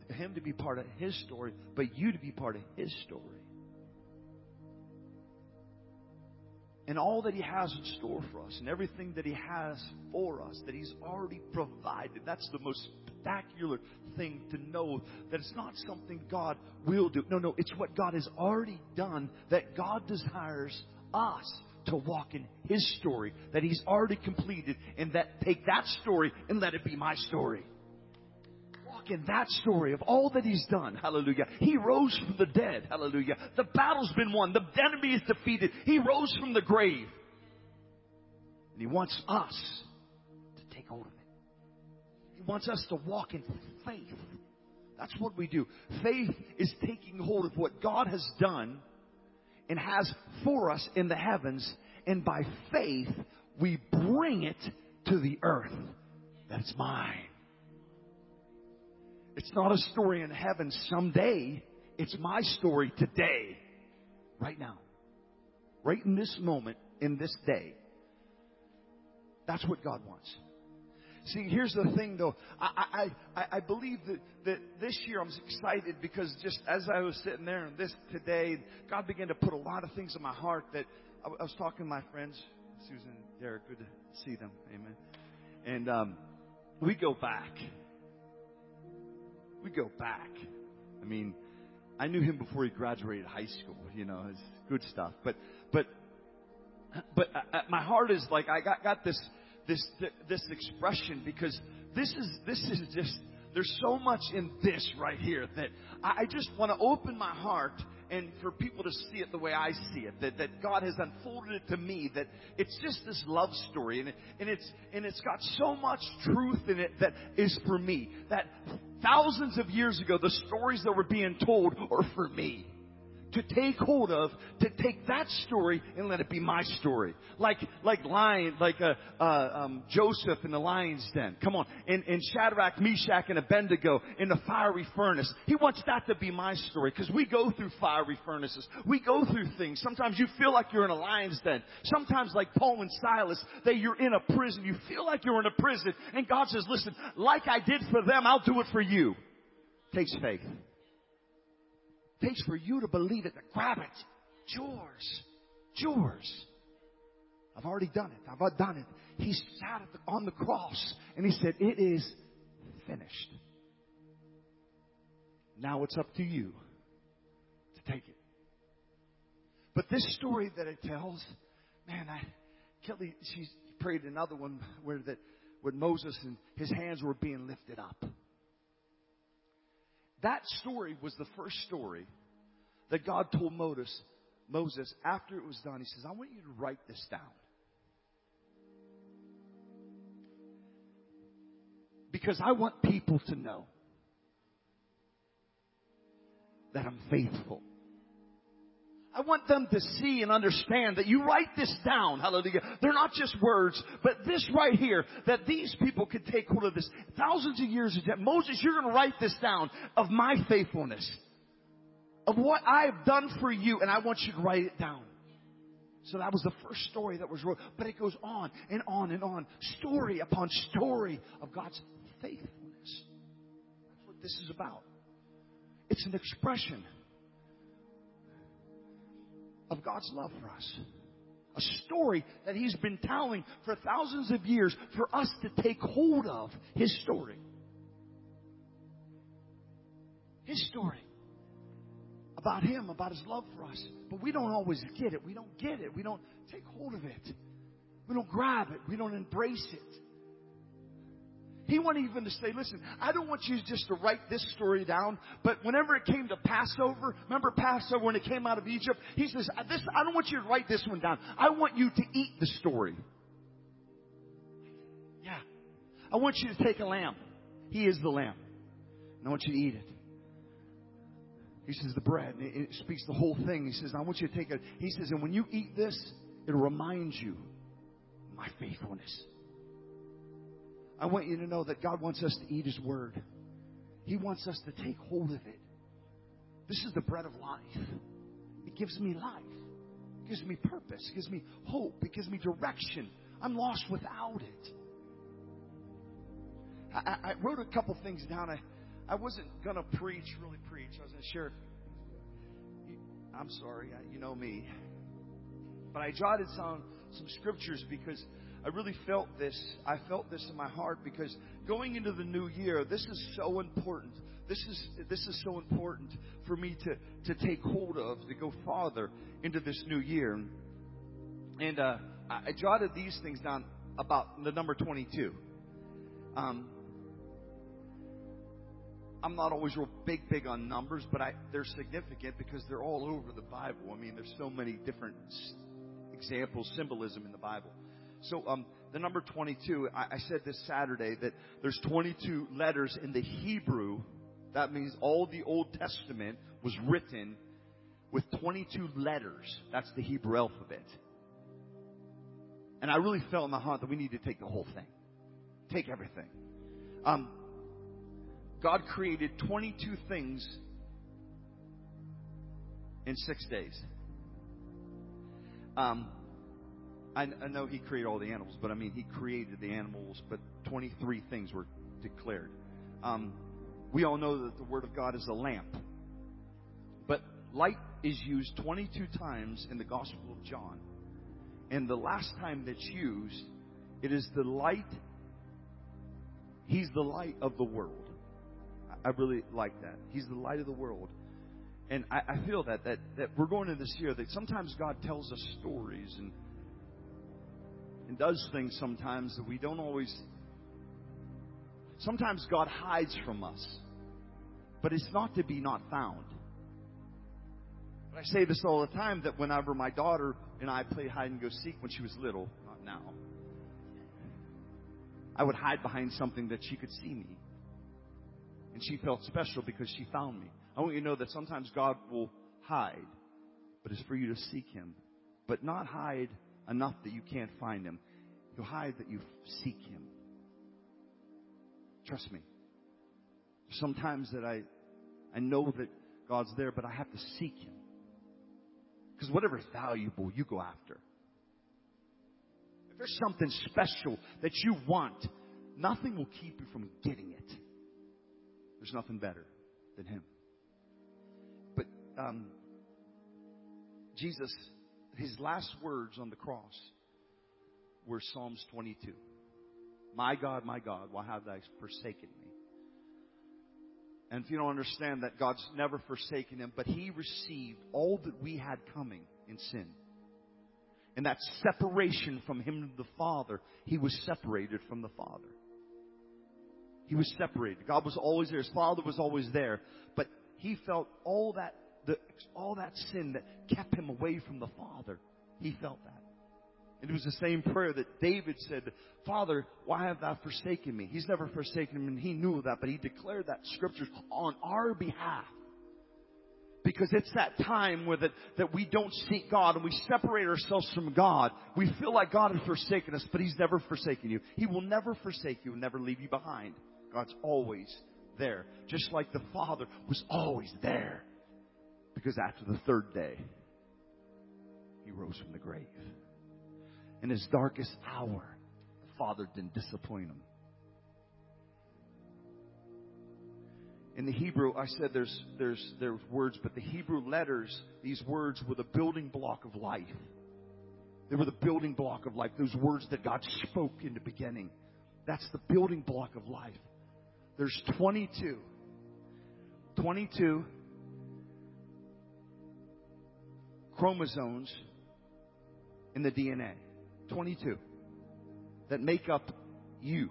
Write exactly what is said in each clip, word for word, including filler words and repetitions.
Him to be part of His story, but you to be part of His story. And all that He has in store for us, and everything that He has for us, that He's already provided. That's the most spectacular thing to know, that it's not something God will do. No, no, it's what God has already done, that God desires us to walk in His story, that He's already completed, and that take that story and let it be my story. Walk in that story of all that He's done. Hallelujah. He rose from the dead. Hallelujah. The battle's been won. The enemy is defeated. He rose from the grave. And He wants us to take hold of it. He wants us to walk in faith. That's what we do. Faith is taking hold of what God has done and has for us in the heavens. And by faith, we bring it to the earth. That's mine. It's not a story in heaven someday. It's my story today. Right now. Right in this moment, in this day. That's what God wants. See, here's the thing though. I, I, I, I believe that, that this year I'm excited because just as I was sitting there and this today, God began to put a lot of things in my heart that I, I was talking to my friends, Susan, Derek, good to see them. Amen. And um, we go back. We go back. I mean, I knew him before he graduated high school. You know, it's good stuff. But, but, but uh, my heart is like I got got this this this expression because this is this is just there's so much in this right here that I just want to open my heart and for people to see it the way I see it, that, that God has unfolded it to me, that it's just this love story, and, it, and it's and it's got so much truth in it that is for me. That thousands of years ago, the stories that were being told are for me. To take hold of, to take that story and let it be my story. Like, like lion, like uh, uh, um, Joseph in the lion's den. Come on. And, and Shadrach, Meshach, and Abednego in the fiery furnace. He wants that to be my story. Because we go through fiery furnaces. We go through things. Sometimes you feel like you're in a lion's den. Sometimes like Paul and Silas, that you're in a prison. You feel like you're in a prison. And God says, listen, like I did for them, I'll do it for you. Takes faith. Takes for you to believe it, to grab it. It's yours. It's yours. I've already done it. I've done it. He sat at the, on the cross and He said, it is finished. Now it's up to you to take it. But this story that it tells, man, I, Kelly, she prayed another one where that, with Moses and his hands were being lifted up. That story was the first story that God told Moses, Moses, after it was done, He says, I want you to write this down. Because I want people to know that I'm faithful. I want them to see and understand that you write this down. Hallelujah. They're not just words, but this right here, that these people could take hold of this. Thousands of years ago, Moses, you're going to write this down of my faithfulness, of what I've done for you, and I want you to write it down. So that was the first story that was wrote. But it goes on and on and on. Story upon story of God's faithfulness. That's what this is about. It's an expression of God's love for us. A story that He's been telling for thousands of years for us to take hold of His story. His story. About Him, about His love for us. But we don't always get it. We don't get it. We don't take hold of it. We don't grab it. We don't embrace it. He wanted even to say, listen, I don't want you just to write this story down, but whenever it came to Passover, remember Passover when it came out of Egypt? He says, this, I don't want you to write this one down. I want you to eat the story. Yeah. I want you to take a lamb. He is the lamb. And I want you to eat it. He says the bread, and it speaks the whole thing. He says, I want you to take it. He says, and when you eat this, it'll remind you of my faithfulness. I want you to know that God wants us to eat His Word. He wants us to take hold of it. This is the bread of life. It gives me life. It gives me purpose. It gives me hope. It gives me direction. I'm lost without it. I, I wrote a couple things down. I, I wasn't going to preach, really preach. I was going to share. I'm sorry, I, you know me. But I jotted some, some scriptures because I really felt this. I felt this in my heart because going into the new year, this is so important. This is this is so important for me to, to take hold of, to go farther into this new year. And uh, I, I jotted these things down about the number twenty-two. Um, I'm not always real big, big on numbers, but I, they're significant because they're all over the Bible. I mean, there's so many different examples, symbolism in the Bible. So um, the number twenty-two, I, I said this Saturday that there's twenty-two letters in the Hebrew. That means all the Old Testament was written with twenty-two letters. That's the Hebrew alphabet. And I really felt in my heart that we need to take the whole thing. Take everything. Um, God created twenty-two things in six days. Um, I, I know He created all the animals, but I mean He created the animals, but twenty-three things were declared. Um, we all know that the Word of God is a lamp. But light is used twenty-two times in the Gospel of John. And the last time that's used, it is the light. He's the light of the world. I really like that. He's the light of the world. And I, I feel that, that that we're going into this year that sometimes God tells us stories and and does things sometimes that we don't always. Sometimes God hides from us, but it's not to be not found. But I say this all the time that whenever my daughter and I played hide and go seek when she was little, not now, I would hide behind something that she could see me. And she felt special because she found me. I want you to know that sometimes God will hide, but it's for you to seek Him. But not hide enough that you can't find Him. He'll hide that you seek Him. Trust me. Sometimes that I, I know that God's there, but I have to seek Him. Because whatever's valuable, you go after. If there's something special that you want, nothing will keep you from getting it. There's nothing better than Him. But um, Jesus, His last words on the cross were Psalms twenty-two. My God, my God, why have thou forsaken me? And if you don't understand that God's never forsaken Him, but He received all that we had coming in sin. And that separation from Him and the Father, He was separated from the Father. He was separated. God was always there. His Father was always there. But He felt all that, the, all that sin that kept Him away from the Father. He felt that. And it was the same prayer that David said, Father, why have thou forsaken me? He's never forsaken him, and he knew that, but he declared that scripture on our behalf. Because it's that time where that, that we don't seek God and we separate ourselves from God. We feel like God has forsaken us, but He's never forsaken you. He will never forsake you and never leave you behind. God's always there. Just like the Father was always there. Because after the third day, He rose from the grave. In His darkest hour, the Father didn't disappoint Him. In the Hebrew, I said there's there's there's words, but the Hebrew letters, these words were the building block of life. They were the building block of life. Those words that God spoke in the beginning. That's the building block of life. There's twenty-two. twenty-two chromosomes in the D N A. twenty-two that make up you.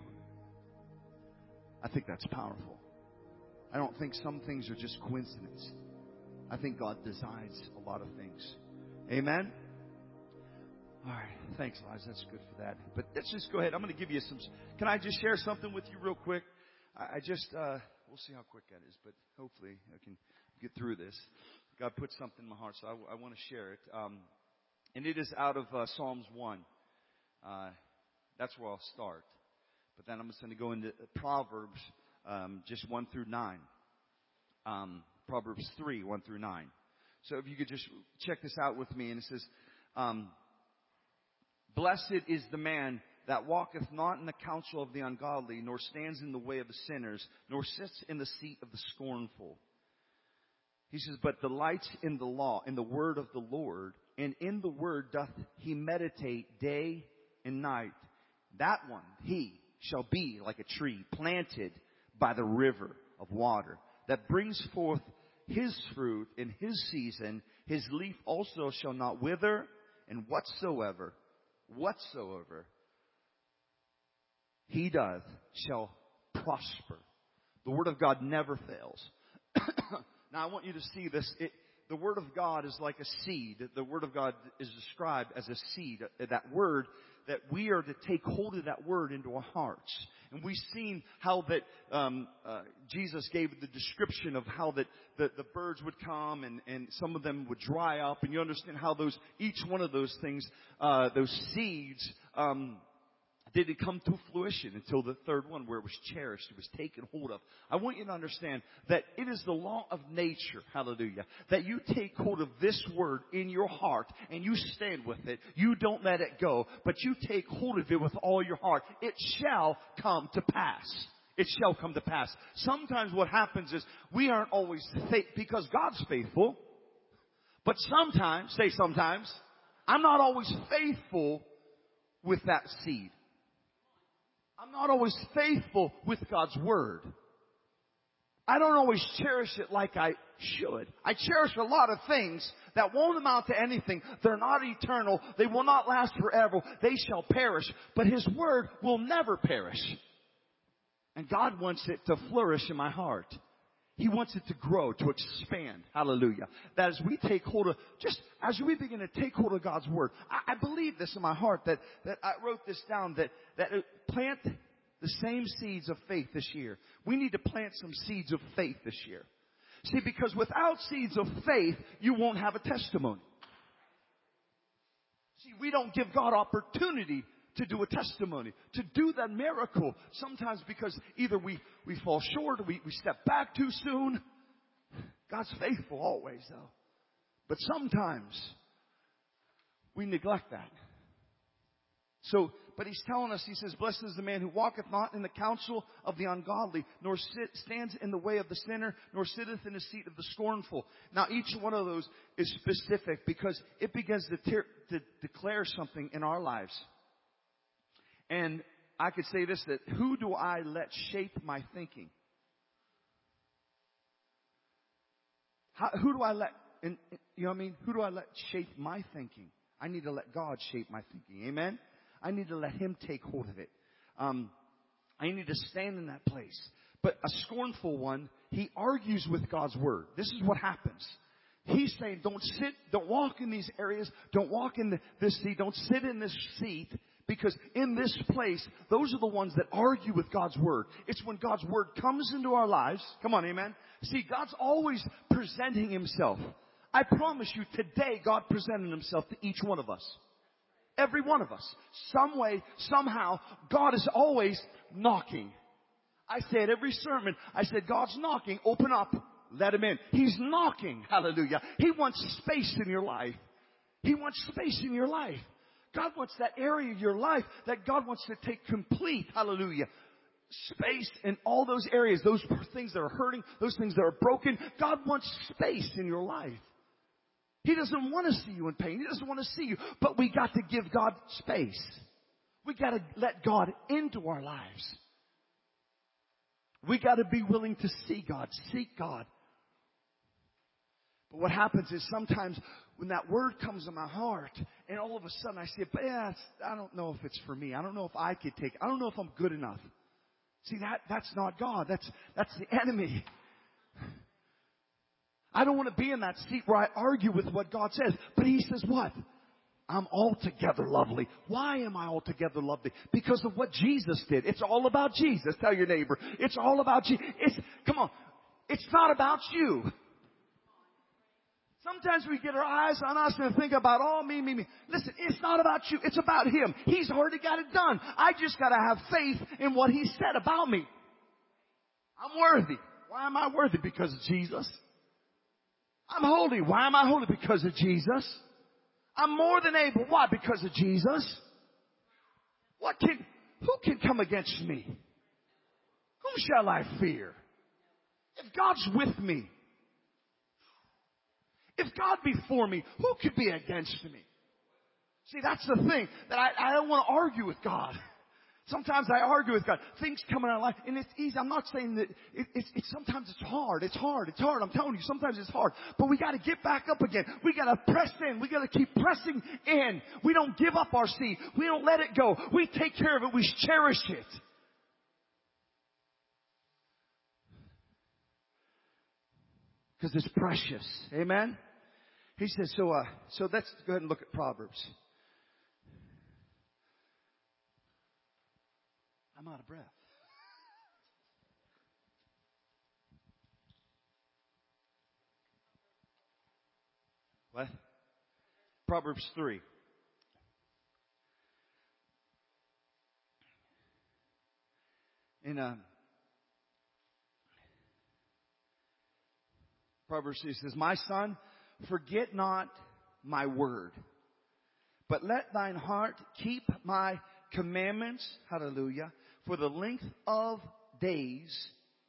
I think that's powerful. I don't think some things are just coincidence. I think God designs a lot of things. Amen? All right. Thanks, Liza. That's good for that. But let's just go ahead. I'm going to give you some. Can I just share something with you real quick? I, I just, uh, we'll see how quick that is, but hopefully I can get through this. God put something in my heart, so I, I want to share it. Um, and it is out of uh, Psalms one. Uh, that's where I'll start. But then I'm just going to go into Proverbs, um, just one through nine. Um, Proverbs three, one through nine. So if you could just check this out with me. And it says, um, blessed is the man that walketh not in the counsel of the ungodly, nor stands in the way of the sinners, nor sits in the seat of the scornful. He says, but delights in the law, in the word of the Lord, and in the word doth he meditate day and night. That one, he shall be like a tree planted by the river of water, that brings forth his fruit in his season. His leaf also shall not wither, and whatsoever, whatsoever he doth shall prosper. The word of God never fails. Now I want you to see this. It, the word of God is like a seed. The word of God is described as a seed. That word, that we are to take hold of that word into our hearts. And we've seen how that um, uh, Jesus gave the description of how that the, the birds would come and, and some of them would dry up. And you understand how those, each one of those things, uh, those seeds, um, didn't come to fruition until the third one where it was cherished, it was taken hold of. I want you to understand that it is the law of nature, hallelujah, that you take hold of this word in your heart and you stand with it. You don't let it go, but you take hold of it with all your heart. It shall come to pass. It shall come to pass. Sometimes what happens is we aren't always faithful because God's faithful. But sometimes, say sometimes, I'm not always faithful with that seed. I'm not always faithful with God's word. I don't always cherish it like I should. I cherish a lot of things that won't amount to anything. They're not eternal. They will not last forever. They shall perish. But His word will never perish. And God wants it to flourish in my heart. He wants it to grow, to expand. Hallelujah. That as we take hold of, just as we begin to take hold of God's word, I, I believe this in my heart that, that I wrote this down, that, that plant the same seeds of faith this year. We need to plant some seeds of faith this year. See, because without seeds of faith, you won't have a testimony. See, we don't give God opportunity to do a testimony, to do that miracle. Sometimes because either we, we fall short or we, we step back too soon. God's faithful always, though. But sometimes we neglect that. So, but He's telling us, He says, blessed is the man who walketh not in the counsel of the ungodly, nor sit, stands in the way of the sinner, nor sitteth in the seat of the scornful. Now, each one of those is specific because it begins to, tear, to declare something in our lives. And I could say this, that who do I let shape my thinking? How, who do I let, and, you know what I mean? Who do I let shape my thinking? I need to let God shape my thinking. Amen? I need to let Him take hold of it. Um, I need to stand in that place. But a scornful one, he argues with God's word. This is what happens. He's saying, don't sit, don't walk in these areas, don't walk in the, this seat, don't sit in this seat. Because in this place, those are the ones that argue with God's word. It's when God's word comes into our lives. Come on, amen. See, God's always presenting Himself. I promise you today, God presented Himself to each one of us. Every one of us. Some way, somehow, God is always knocking. I say it every sermon. I said, God's knocking. Open up. Let Him in. He's knocking. Hallelujah. He wants space in your life. He wants space in your life. God wants that area of your life that God wants to take complete, hallelujah, space in all those areas, those things that are hurting, those things that are broken. God wants space in your life. He doesn't want to see you in pain. He doesn't want to see you. But we got to give God space. We got to let God into our lives. We got to be willing to see God, seek God. But what happens is sometimes when that word comes in my heart, and all of a sudden I say, but yeah, I don't know if it's for me. I don't know if I could take it. I don't know if I'm good enough. See, that, that's not God. That's, that's the enemy. I don't want to be in that seat where I argue with what God says. But He says what? I'm altogether lovely. Why am I altogether lovely? Because of what Jesus did. It's all about Jesus. Tell your neighbor. It's all about Jesus. It's, come on. It's not about you. Sometimes we get our eyes on us and think about, oh, me, me, me. Listen, it's not about you. It's about Him. He's already got it done. I just got to have faith in what He said about me. I'm worthy. Why am I worthy? Because of Jesus. I'm holy. Why am I holy? Because of Jesus. I'm more than able. Why? Because of Jesus. What can, who can come against me? Whom shall I fear? If God's with me, if God be for me, who could be against me? See, that's the thing, that I, I don't want to argue with God. Sometimes I argue with God. Things come in our life, and it's easy. I'm not saying that it, it's, it's sometimes it's hard. It's hard. It's hard. I'm telling you, sometimes it's hard. But we got to get back up again. We got to press in. We got to keep pressing in. We don't give up our seed. We don't let it go. We take care of it. We cherish it. Because it's precious. Amen? He says, so, uh, so let's go ahead and look at Proverbs. I'm out of breath. What? Proverbs three. In um, Proverbs three says, my son, forget not my word, but let thine heart keep my commandments. Hallelujah. For the length of days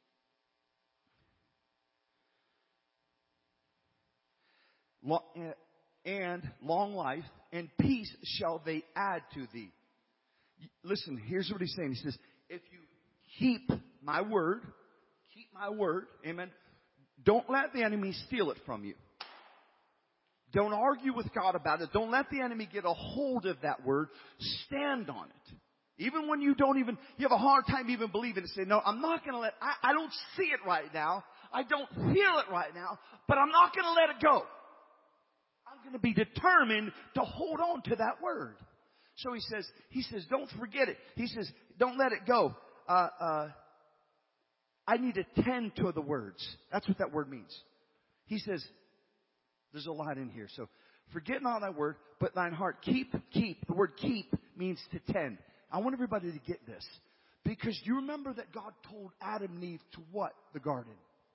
and long life and peace shall they add to thee. Listen, here's what he's saying. He says, if you keep my word, keep my word, amen, don't let the enemy steal it from you. Don't argue with God about it. Don't let the enemy get a hold of that word. Stand on it. Even when you don't even, you have a hard time even believing it. Say, no, I'm not going to let, I, I don't see it right now. I don't feel it right now, but I'm not going to let it go. I'm going to be determined to hold on to that word. So he says, he says, don't forget it. He says, don't let it go. Uh, uh, I need to tend to the words. That's what that word means. He says, there's a lot in here. So forget not thy word, but thine heart keep, keep. The word keep means to tend. I want everybody to get this. Because you remember that God told Adam and Eve to what? The garden.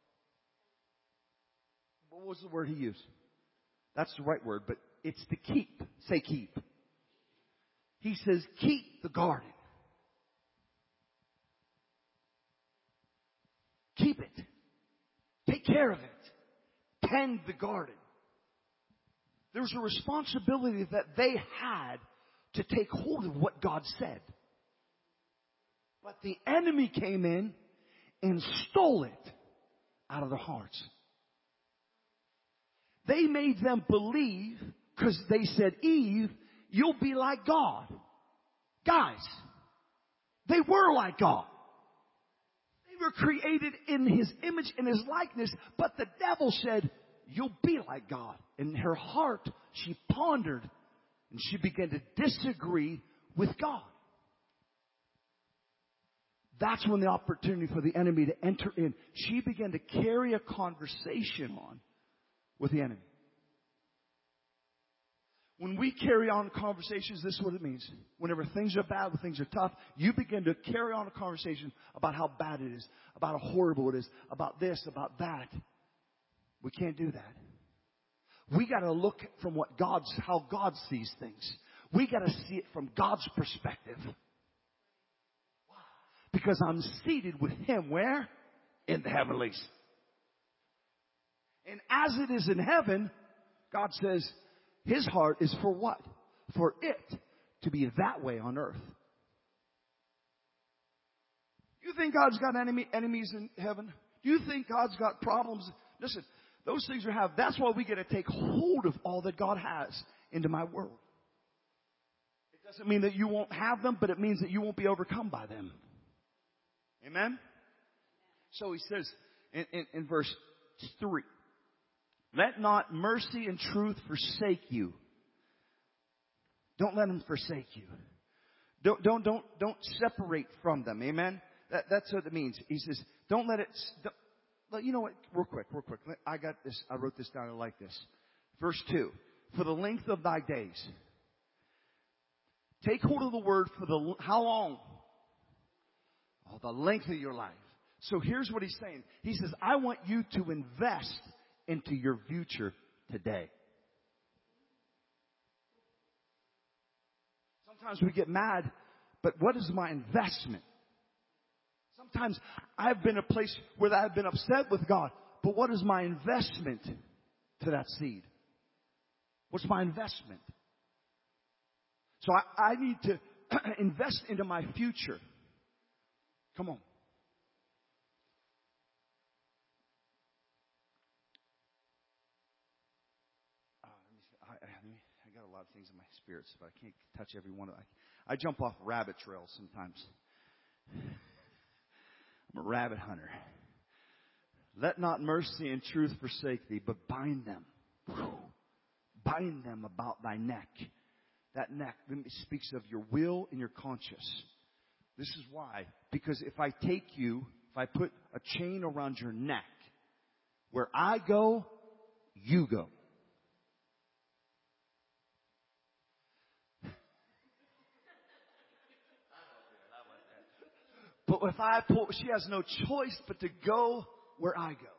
What was the word he used? That's the right word, but it's to keep. Say keep. He says keep the garden. Keep it. Take care of it. Tend the garden. There was a responsibility that they had to take hold of what God said. But the enemy came in and stole it out of their hearts. They made them believe, because they said, Eve, you'll be like God. Guys, they were like God. They were created in His image and His likeness, but the devil said, you'll be like God. In her heart, she pondered and she began to disagree with God. That's when the opportunity for the enemy to enter in. She began to carry a conversation on with the enemy. When we carry on conversations, this is what it means. Whenever things are bad, when things are tough, you begin to carry on a conversation about how bad it is, about how horrible it is, about this, about that. We can't do that. We got to look from what God's, how God sees things. We got to see it from God's perspective. Because I'm seated with Him where? In the heavenlies. And as it is in heaven, God says His heart is for what? For it to be that way on earth. You think God's got enemy, enemies in heaven? Do you think God's got problems? Listen. Those things we have, that's why we get to take hold of all that God has into my world. It doesn't mean that you won't have them, but it means that you won't be overcome by them. Amen? So he says in, in, in verse three, let not mercy and truth forsake you. Don't let them forsake you. Don't, don't, don't, don't separate from them. Amen? That, that's what it means. He says, don't let it... Don't, you know what? Real quick, real quick. I got this. I wrote this down. I like this. Verse two. For the length of thy days. Take hold of the word for the, how long? Oh, the length of your life. So here's what he's saying. He says, I want you to invest into your future today. Sometimes we get mad but what is my investment? Sometimes I've been a place where I've been upset with God, but what is my investment to that seed? What's my investment? So I, I need to invest into my future. Come on. Uh, I, I, I got a lot of things in my spirits, but I can't touch every one of them. I, I jump off rabbit trails sometimes. I'm a rabbit hunter. Let not mercy and truth forsake thee, but bind them. Whew. Bind them about thy neck. That neck speaks of your will and your conscience. This is why. Because if I take you, if I put a chain around your neck, where I go, you go. But if I pull, she has no choice but to go where I go.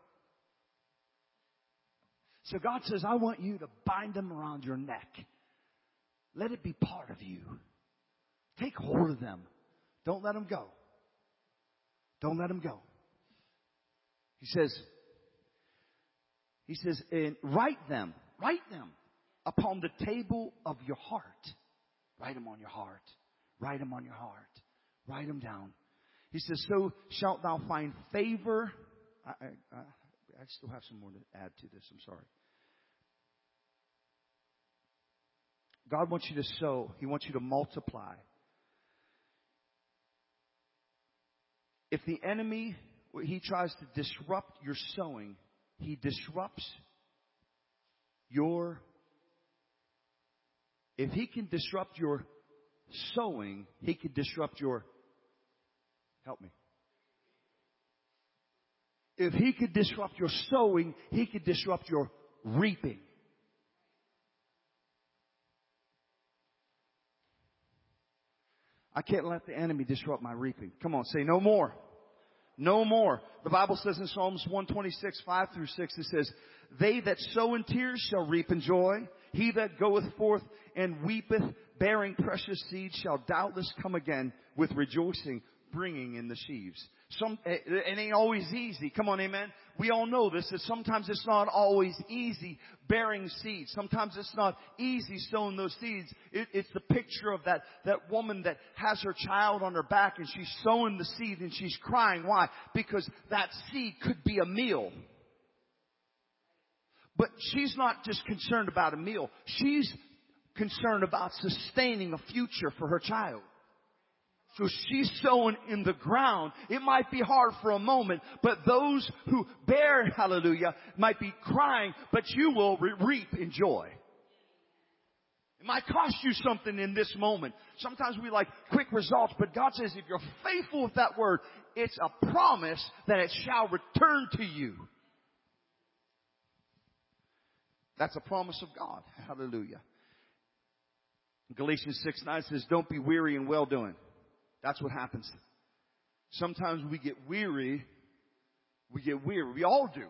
So God says, I want you to bind them around your neck. Let it be part of you. Take hold of them. Don't let them go. Don't let them go. He says, he says, and write them, write them upon the table of your heart. Write them on your heart. Write them on your heart. Write them down. He says, so shalt thou find favor. I, I, I, I still have some more to add to this. I'm sorry. God wants you to sow. He wants you to multiply. If the enemy, he tries to disrupt your sowing, he disrupts your, if he can disrupt your sowing, he can disrupt your, help me. If he could disrupt your sowing, he could disrupt your reaping. I can't let the enemy disrupt my reaping. Come on, say no more. No more. The Bible says in Psalms one twenty-six, five through six, it says, they that sow in tears shall reap in joy. He that goeth forth and weepeth, bearing precious seed, shall doubtless come again with rejoicing, bringing in the sheaves. Some, it ain't always easy. Come on, amen. We all know this, that sometimes it's not always easy bearing seeds. Sometimes it's not easy sowing those seeds. It, it's the picture of that, that woman that has her child on her back and she's sowing the seed and she's crying. Why? Because that seed could be a meal. But she's not just concerned about a meal. She's concerned about sustaining a future for her child. So she's sowing in the ground. It might be hard for a moment, but those who bear, hallelujah, might be crying, but you will re- reap in joy. It might cost you something in this moment. Sometimes we like quick results, but God says if you're faithful with that word, it's a promise that it shall return to you. That's a promise of God. Hallelujah. Galatians six nine says, don't be weary in well-doing. That's what happens. Sometimes we get weary. We get weary. We all do.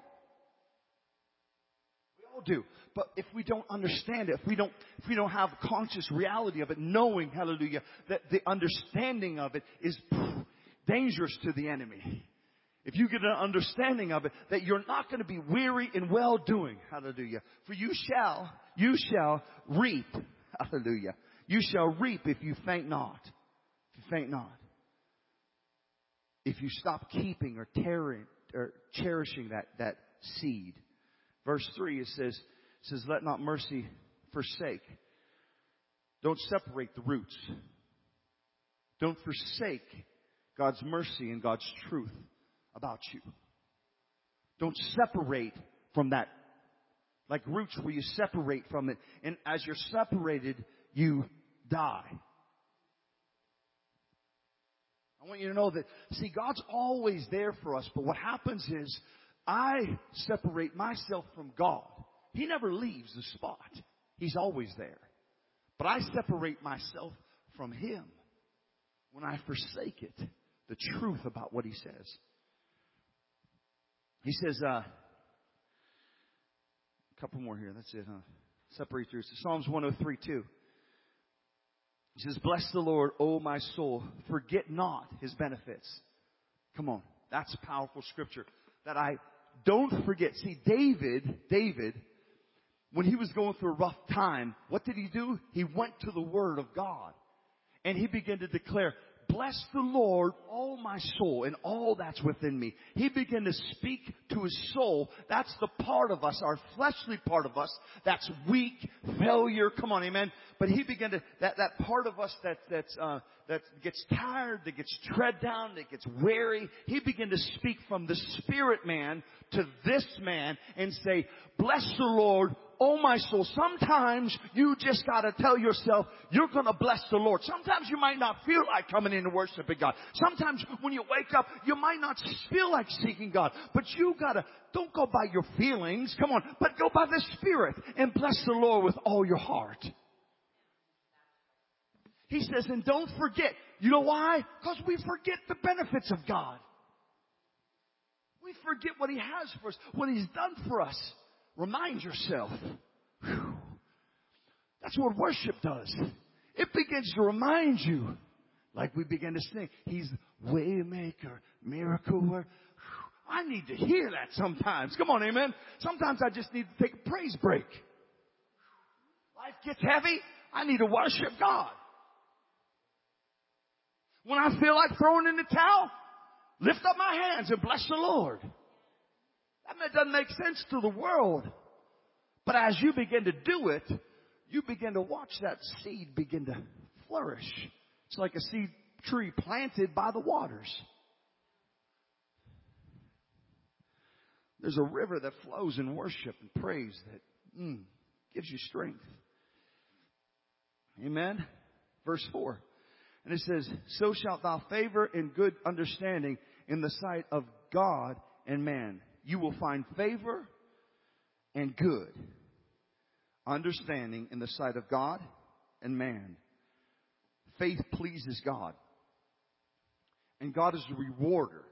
We all do. But if we don't understand it, if we don't, if we don't have a conscious reality of it, knowing, hallelujah, that the understanding of it is dangerous to the enemy. If you get an understanding of it, that you're not going to be weary in well-doing. Hallelujah. For you shall, you shall reap. Hallelujah. You shall reap if you faint not. If you faint not. If you stop keeping or tearing or cherishing that, that seed. Verse three, it says, it says, let not mercy forsake. Don't separate the roots. Don't forsake God's mercy and God's truth about you. Don't separate from that. Like roots where you separate from it. And as you're separated, you die. I want you to know that, see, God's always there for us. But what happens is I separate myself from God. He never leaves the spot. He's always there. But I separate myself from Him when I forsake it. The truth about what He says. He says, uh, a couple more here. That's it, huh? Separate yours. Psalms one oh three two. He says, bless the Lord, O my soul. Forget not his benefits. Come on. That's powerful scripture. That I don't forget. See, David, David, when he was going through a rough time, what did he do? He went to the Word of God. And he began to declare, bless the Lord, all my soul, and all that's within me. He began to speak to his soul. That's the part of us, our fleshly part of us, that's weak, failure. Come on, amen. But he began to, that, that part of us that, that's, uh, that gets tired, that gets tread down, that gets weary. He began to speak from the spirit man to this man and say, bless the Lord, oh my soul. Sometimes you just gotta tell yourself you're gonna bless the Lord. Sometimes you might not feel like coming in and worshiping God. Sometimes when you wake up, you might not feel like seeking God. But you gotta, don't go by your feelings, come on, but go by the Spirit and bless the Lord with all your heart. He says, and don't forget. You know why? Because we forget the benefits of God. We forget what He has for us, what He's done for us. Remind yourself. Whew. That's what worship does. It begins to remind you, like we began to sing, He's Waymaker, miracle worker. I need to hear that sometimes. Come on, amen. Sometimes I just need to take a praise break. Life gets heavy. I need to worship God. When I feel like throwing in the towel, lift up my hands and bless the Lord. That doesn't make sense to the world. But as you begin to do it, you begin to watch that seed begin to flourish. It's like a seed tree planted by the waters. There's a river that flows in worship and praise that mm, gives you strength. Amen. Verse four. And it says, so shalt thou favor and good understanding in the sight of God and man. You will find favor and good understanding in the sight of God and man. Faith pleases God. And God is a rewarder.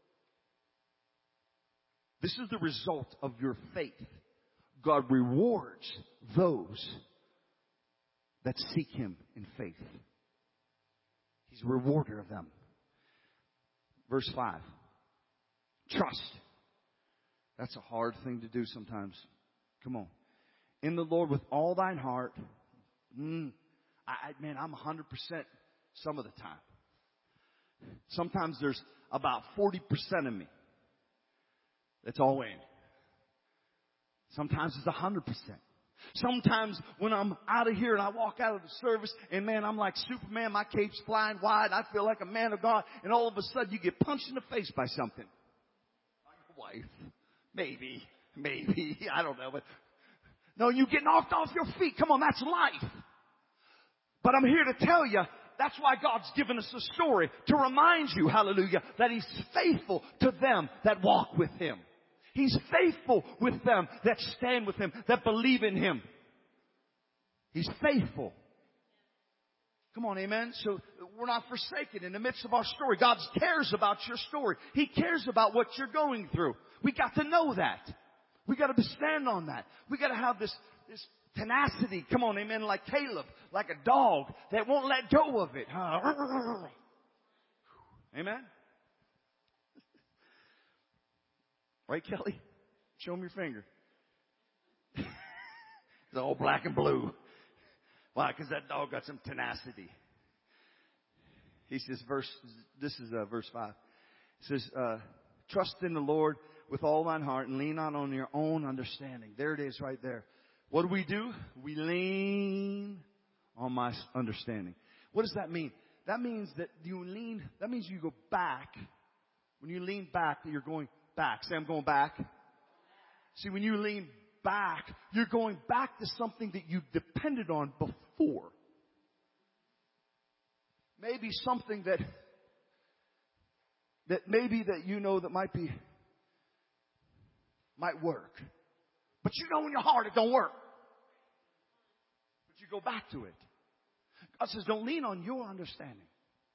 This is the result of your faith. God rewards those that seek Him in faith. He's a rewarder of them. Verse five. Trust. That's a hard thing to do sometimes. Come on. In the Lord with all thine heart. Mm, I, I, man, I'm one hundred percent some of the time. Sometimes there's about forty percent of me that's all in. Sometimes it's one hundred percent. Sometimes when I'm out of here and I walk out of the service and man, I'm like Superman, my cape's flying wide. I feel like a man of God. And all of a sudden you get punched in the face by something. By your wife. Maybe. Maybe. I don't know. But no, you get knocked off your feet. Come on, that's life. But I'm here to tell you, that's why God's given us a story to remind you, hallelujah, that He's faithful to them that walk with Him. He's faithful with them that stand with Him, that believe in Him. He's faithful. Come on, amen? So we're not forsaken in the midst of our story. God cares about your story. He cares about what you're going through. We got to know that. We got to stand on that. We got to have this, this tenacity. Come on, amen? Like Caleb, like a dog that won't let go of it. Amen? Right, Kelly? Show him your finger. It's all black and blue. Why? Because that dog got some tenacity. He says, verse, this is uh, verse five. It says, uh, trust in the Lord with all thine heart and lean not on your own understanding. There it is right there. What do we do? We lean on my understanding. What does that mean? That means that you lean, that means you go back. When you lean back, that you're going back. Say, I'm going back. See, when you lean back, you're going back to something that you depended on before. Maybe something that, that maybe that you know that might be, might work. But you know in your heart it don't work. But you go back to it. God says, don't lean on your understanding.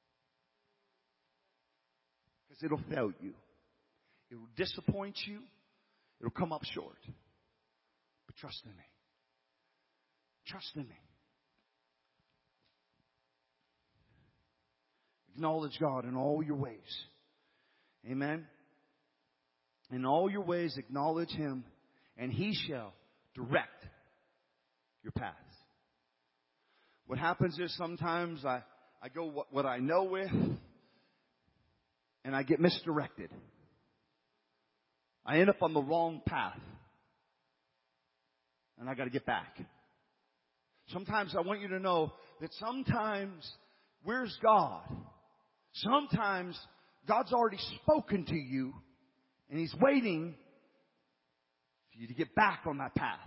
Because it'll fail you. It will disappoint you. It'll come up short. But trust in me. Trust in me. Acknowledge God in all your ways. Amen. In all your ways, acknowledge Him, and He shall direct your paths. What happens is sometimes I, I go what, what I know with, and I get misdirected. I end up on the wrong path. And I got to get back. Sometimes I want you to know that sometimes, where's God? Sometimes God's already spoken to you, and He's waiting for you to get back on that path.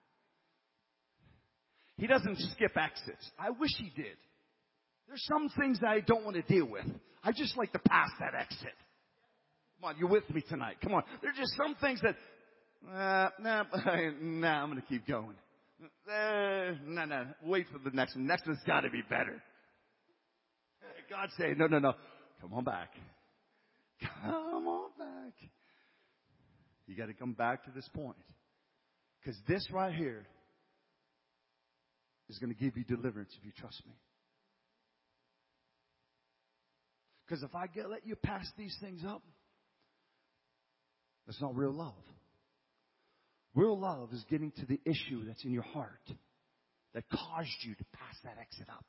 He doesn't skip exits. I wish He did. There's some things that I don't want to deal with. I just like to pass that exit. Come on, you're with me tonight. Come on. There's just some things that, uh, nah, nah, I'm going to keep going. Uh, no, no, wait for the next one. Next one's got to be better. God's saying, no, no, no. Come on back. Come on back. You got to come back to this point. Because this right here is going to give you deliverance if you trust me. Because if I get, let you pass these things up, that's not real love. Real love is getting to the issue that's in your heart that caused you to pass that exit up.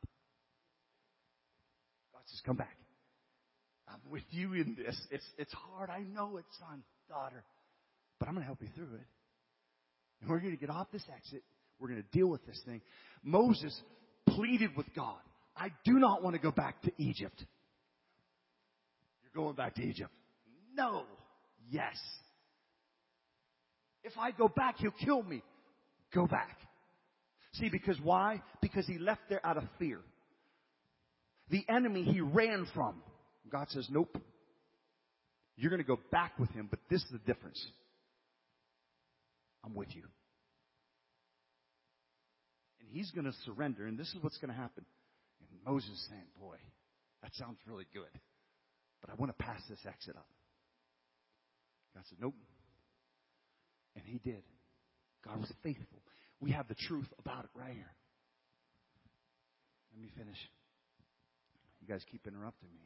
God says, come back. I'm with you in this. It's, it's hard. I know it, son, daughter. But I'm going to help you through it. And we're going to get off this exit. We're going to deal with this thing. Moses pleaded with God. I do not want to go back to Egypt. You're going back to Egypt. No. Yes. If I go back, He'll kill me. Go back. See, because why? Because he left there out of fear. The enemy he ran from. God says, nope. You're going to go back with him, but this is the difference. I'm with you. And he's going to surrender, and this is what's going to happen. And Moses is saying, boy, that sounds really good, but I want to pass this exit up. God said, nope. And he did. God was faithful. We have the truth about it right here. Let me finish. You guys keep interrupting me.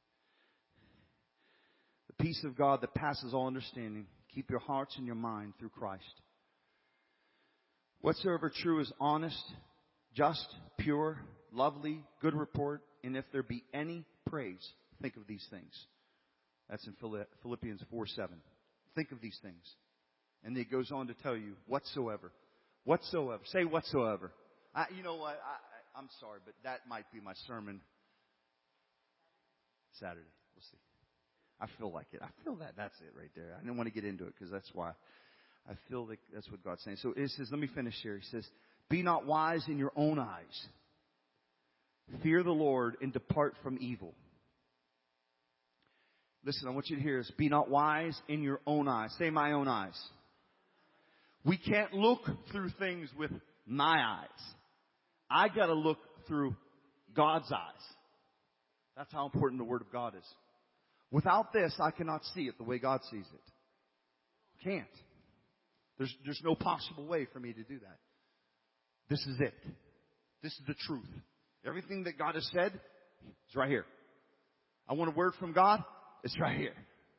The peace of God that passes all understanding. Keep your hearts and your mind through Christ. Whatsoever true is honest, just, pure, lovely, good report, and if there be any praise, think of these things. That's in Philippians four seven. Think of these things. And it goes on to tell you, whatsoever. Whatsoever. Say whatsoever. I, you know what? I, I, I'm sorry, but that might be my sermon Saturday. We'll see. I feel like it. I feel that. That's it right there. I didn't want to get into it because that's why. I feel like that's what God's saying. So it says, let me finish here. He says, be not wise in your own eyes. Fear the Lord and depart from evil. Listen, I want you to hear this. Be not wise in your own eyes. Say my own eyes. We can't look through things with my eyes. I got to look through God's eyes. That's how important the Word of God is. Without this, I cannot see it the way God sees it. Can't. There's, there's no possible way for me to do that. This is it. This is the truth. Everything that God has said is right here. I want a word from God. It's right here.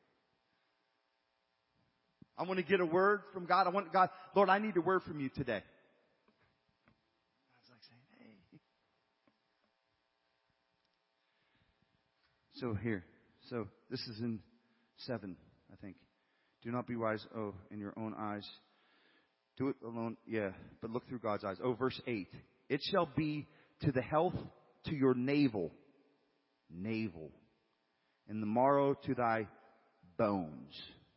I want to get a word from God. I want God, Lord, I need a word from you today. I was like saying, hey. So here. So this is in seven, I think. Do not be wise, oh, in your own eyes. Do it alone, yeah, but look through God's eyes. Oh, verse eight. It shall be to the health to your navel. Navel. And the marrow to thy bones.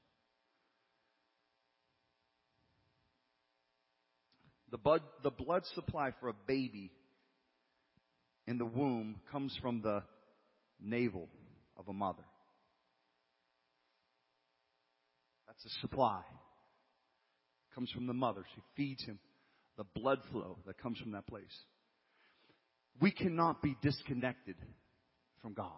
The blood, the blood supply for a baby in the womb comes from the navel of a mother. That's a supply. It comes from the mother. She feeds him the blood flow that comes from that place. We cannot be disconnected from God.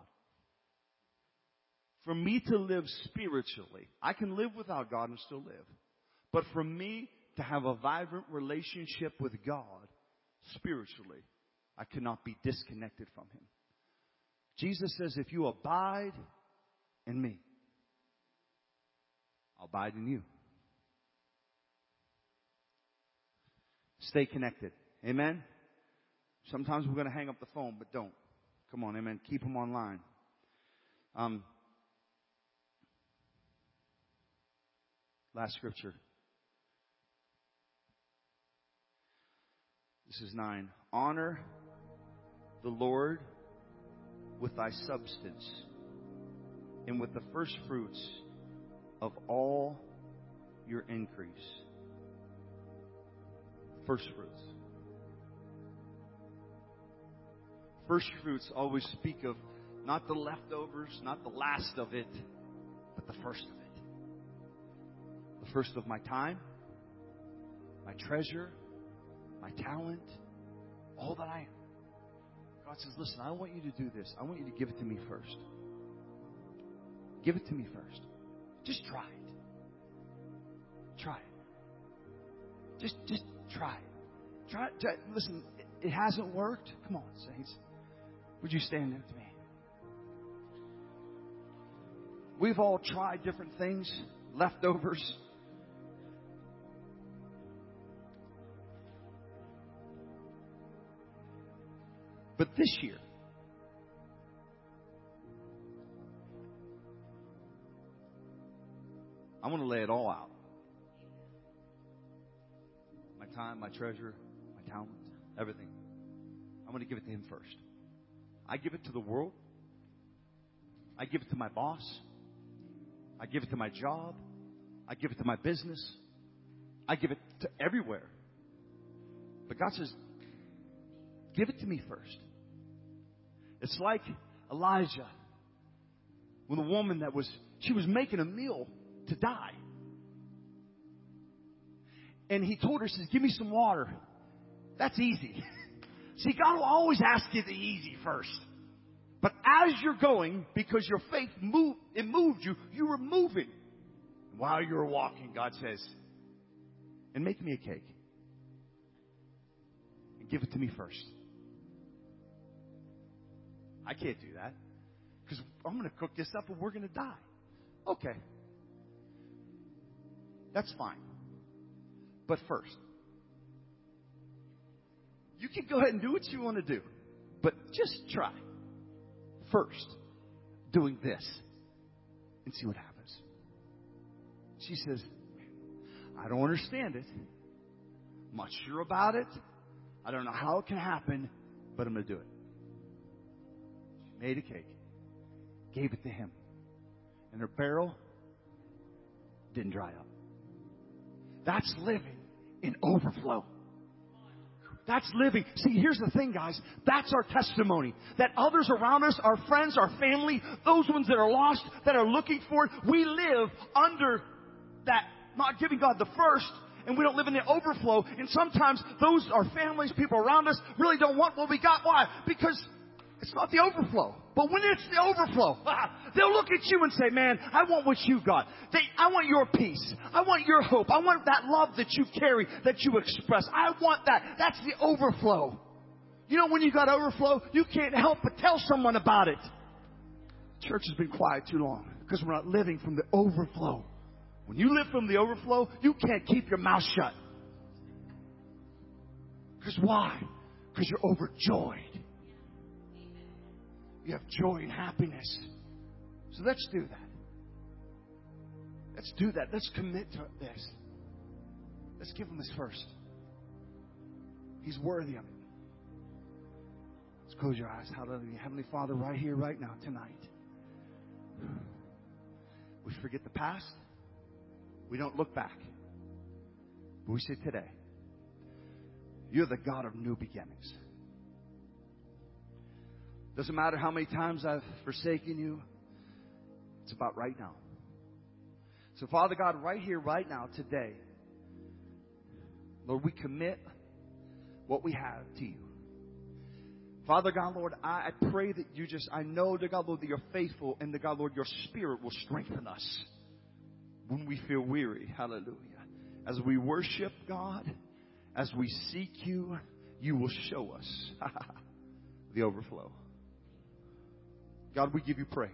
For me to live spiritually, I can live without God and still live. But for me to have a vibrant relationship with God spiritually, I cannot be disconnected from Him. Jesus says, if you abide in me, I'll abide in you. Stay connected. Amen? Sometimes we're going to hang up the phone, but don't. Come on, amen. Keep them online. Um, last scripture. This is nine. Honor the Lord with thy substance and with the first fruits of all your increase. First fruits. First fruits always speak of not the leftovers, not the last of it, but the first of it. The first of my time, my treasure, my talent, all that I am. God says, listen, I want you to do this. I want you to give it to me first. Give it to me first. Just try it. Try it. Just, just try it. Try it. Try it. Listen, it, it hasn't worked. Come on, saints. Would you stand with me? We've all tried different things, leftovers. But this year, I want to lay it all out. My time, my treasure, my talent, everything. I'm going to give it to Him first. I give it to the world. I give it to my boss. I give it to my job. I give it to my business. I give it to everywhere. But God says, give it to me first. It's like Elijah, when the woman that was, she was making a meal to die. And he told her, he says, give me some water. That's easy. See, God will always ask you the easy first. But as you're going, because your faith moved, it moved you, you were moving. While you were walking, God says, and make me a cake. And give it to me first. I can't do that. Because I'm going to cook this up and we're going to die. Okay. That's fine. But first, you can go ahead and do what you want to do. But just try. First, doing this. And see what happens. She says, I don't understand it. I'm not sure about it. I don't know how it can happen. But I'm going to do it. Made a cake. Gave it to him. And her barrel didn't dry up. That's living in overflow. That's living. See, here's the thing, guys. That's our testimony. That others around us, our friends, our family, those ones that are lost, that are looking for it, we live under that, not giving God the first, and we don't live in the overflow. And sometimes those, our families, people around us, really don't want what we got. Why? Because it's not the overflow. But when it's the overflow, they'll look at you and say, man, I want what you got. They, I want your peace. I want your hope. I want that love that you carry, that you express. I want that. That's the overflow. You know, when you got overflow, you can't help but tell someone about it. Church has been quiet too long because we're not living from the overflow. When you live from the overflow, you can't keep your mouth shut. Because why? Because you're overjoyed. You have joy and happiness. So let's do that. Let's do that. Let's commit to this. Let's give him this first. He's worthy of it. Let's close your eyes. Hallelujah. Heavenly Father, right here, right now, tonight. We forget the past. We don't look back. But we say today, you're the God of new beginnings. Doesn't matter how many times I've forsaken you. It's about right now. So, Father God, right here, right now, today, Lord, we commit what we have to you. Father God, Lord, I pray that you just, I know, dear God, Lord, that you're faithful, and, dear God, Lord, your Spirit will strengthen us when we feel weary. Hallelujah. As we worship God, as we seek you, you will show us the overflow. God, we give you praise.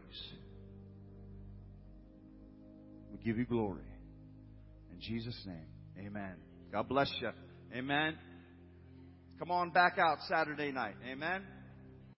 We give you glory. In Jesus' name, amen. God bless you. Amen. Come on back out Saturday night. Amen.